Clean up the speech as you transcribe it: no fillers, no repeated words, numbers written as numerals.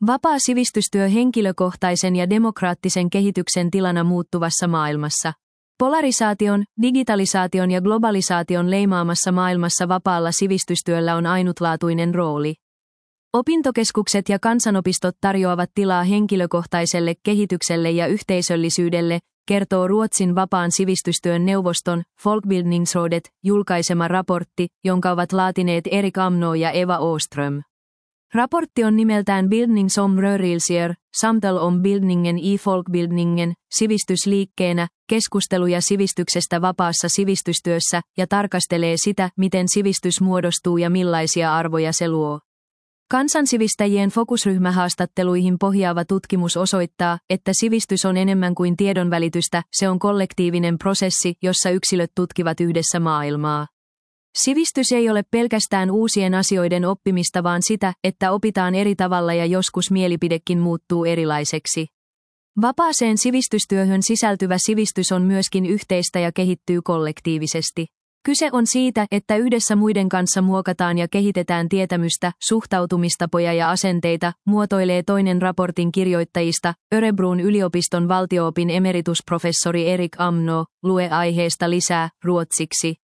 Vapaa sivistystyö henkilökohtaisen ja demokraattisen kehityksen tilana muuttuvassa maailmassa. Polarisaation, digitalisaation ja globalisaation leimaamassa maailmassa vapaalla sivistystyöllä on ainutlaatuinen rooli. Opintokeskukset ja kansanopistot tarjoavat tilaa henkilökohtaiselle kehitykselle ja yhteisöllisyydelle, kertoo Ruotsin vapaan sivistystyön neuvoston Folkbildningsrådet julkaisema raportti, jonka ovat laatineet Erik Amnå ja Eva Åström. Raportti on nimeltään Bildning som rörelser, samtal om bildningen i folkbildningen, sivistysliikkeenä, keskusteluja sivistyksestä vapaassa sivistystyössä, ja tarkastelee sitä, miten sivistys muodostuu ja millaisia arvoja se luo. Kansansivistäjien fokusryhmähaastatteluihin pohjaava tutkimus osoittaa, että sivistys on enemmän kuin tiedonvälitystä, se on kollektiivinen prosessi, jossa yksilöt tutkivat yhdessä maailmaa. Sivistys ei ole pelkästään uusien asioiden oppimista, vaan sitä, että opitaan eri tavalla ja joskus mielipidekin muuttuu erilaiseksi. Vapaaseen sivistystyöhön sisältyvä sivistys on myöskin yhteistä ja kehittyy kollektiivisesti. Kyse on siitä, että yhdessä muiden kanssa muokataan ja kehitetään tietämystä, suhtautumistapoja ja asenteita, muotoilee toinen raportin kirjoittajista, Örebron yliopiston valtio-opin emeritusprofessori Erik Amnå. Lue aiheesta lisää ruotsiksi.